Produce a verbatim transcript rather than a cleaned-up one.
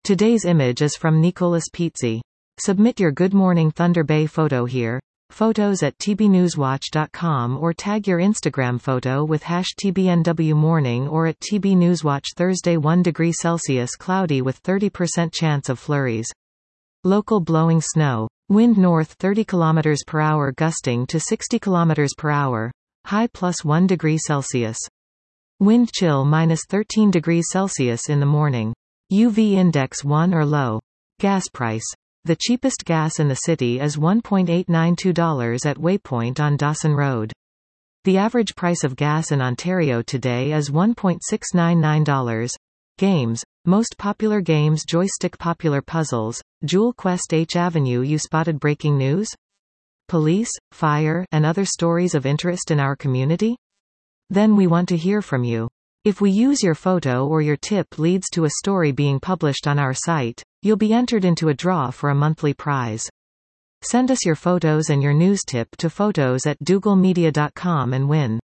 Today's image is from Nicolas Pizzi. Submit your Good Morning Thunder Bay photo here. Photos at t b newswatch dot com or tag your Instagram photo with hash T B N W morning or at T B Newswatch. Thursday, one degree Celsius, cloudy with thirty percent chance of flurries. Local blowing snow. Wind north thirty kilometers per hour gusting to sixty kilometers per hour. High plus one degree Celsius. Wind chill minus thirteen degrees Celsius in the morning. U V index one or low. Gas price. The cheapest gas in the city is one point eight nine two dollars at Waypoint on Dawson Road. The average price of gas in Ontario today is one point six nine nine dollars. Games. Most popular games: Joystick. Popular puzzles: Jewel Quest. H Avenue. You spotted breaking news? Police, fire, and other stories of interest in our community? Then we want to hear from you. If we use your photo or your tip leads to a story being published on our site, you'll be entered into a draw for a monthly prize. Send us your photos and your news tip to photos at dougal media dot com and win.